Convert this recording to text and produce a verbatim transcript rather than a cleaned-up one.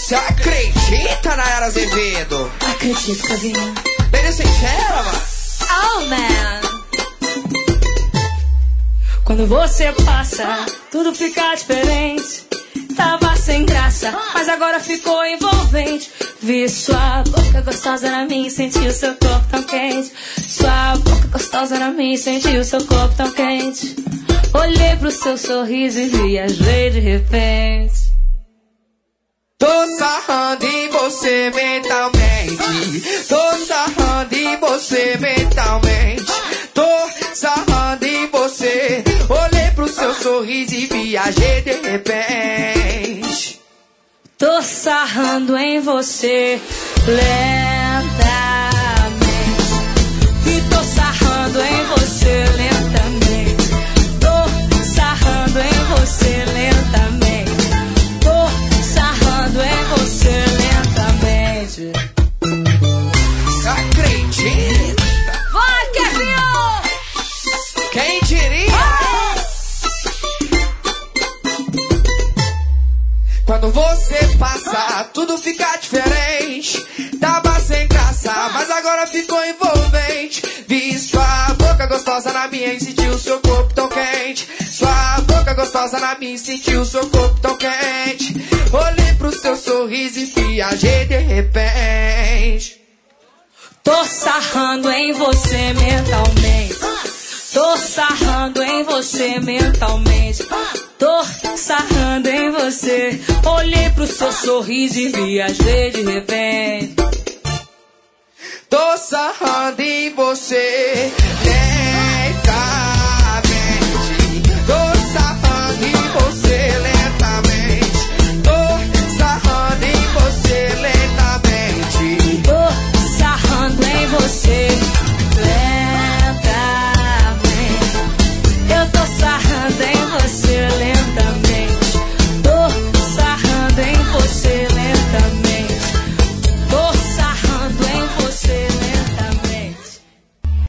Você acredita, Nayara Azevedo? Acredito, Cavinha. Beijo sincera, mano. Oh, man. Quando você passa, tudo fica diferente. Tava sem graça, mas agora ficou envolvente. Vi sua boca gostosa na minha e senti o seu corpo tão quente. Sua boca gostosa na minha e senti o seu corpo tão quente. Olhei pro seu sorriso e viajei de repente. Tô sarrando em você mentalmente. Tô sarrando em você mentalmente. Tô sarrando em você. Olhei pro seu sorriso e viajei de repente. Tô sarrando em você lentamente. E tô sarrando em você lentamente. Tô sarrando em você lentamente. Tô sarrando em você lentamente. Acredita? Vai, Kevinho! Quem diria? Quando você passa, tudo fica diferente. Tava sem graça, mas agora ficou envolvente. Vi sua boca gostosa na minha e senti o seu corpo tão quente. Sua boca gostosa na minha e senti o seu corpo tão quente. Olhei pro seu sorriso e viajei de repente. Tô sarrando em você mentalmente. Tô sarrando em você mentalmente. Tô sarrando em você. Olhei pro seu sorriso e viajei de repente. Tô sarrando em você lentamente.